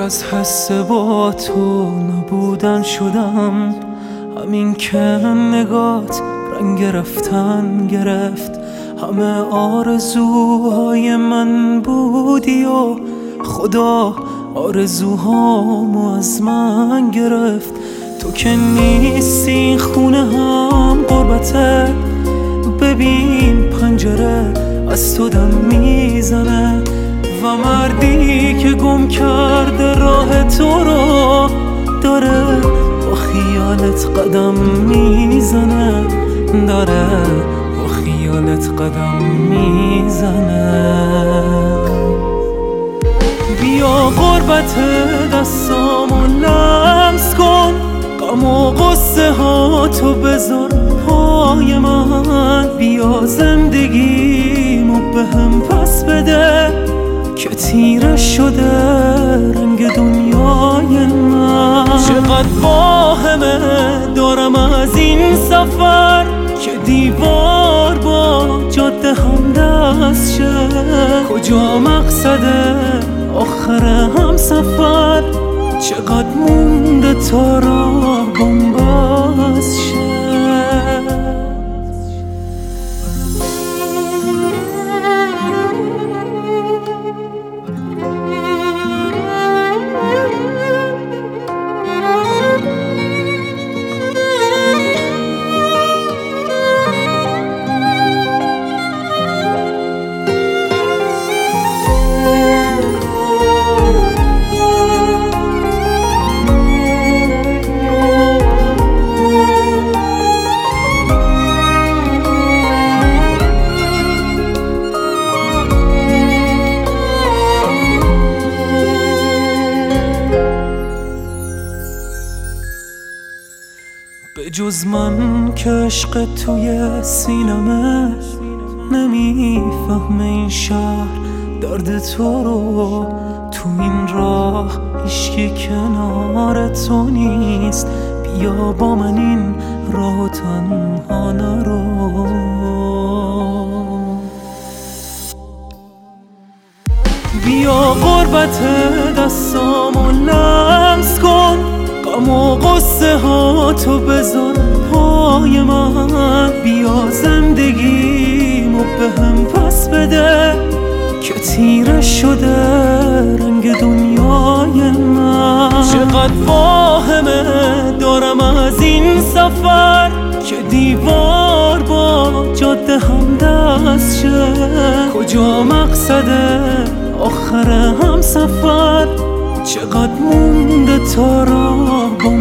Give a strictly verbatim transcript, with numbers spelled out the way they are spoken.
از حس با تو نبودن شدم، همین که نگات رنگ رفتن گرفت. همه آرزوهای من بودی و خدا آرزوهامو از من گرفت. تو که نیستی خونه هم غربته، ببین پنجره از تو دم میزنه و مردی که گم کرده راه تو رو داره با خیالت قدم میزنه، داره با خیالت قدم میزنه. بیا غربت دستامو لمس کن، غم و غصه ها تو بذار پای من. بیا زندگیمو به هم پس بده که تیره شده رنگ دنیای من. چقدر واهمه دارم از این سفر که دیوار با جاده هم دست شه. کجا مقصده آخر هم سفر، چقدر مونده تا راه بنبست شه. به جز من که عشق توی سینمه نمیفهمه این شهر درد تو رو. تو این راه هیچکی کنار تو نیست، بیا با من این راه تنها نرو. بیا غربت دستامو لمس کن، غم و غصه ها تو بذار پای من. بیا زندگیمو به هم پس بده که تیره شده رنگ دنیای من. چقدر واهمه دارم از این سفر که دیوار با جاده هم دست شه. کجا مقصده آخر هم سفر، چقدر مونده تا راه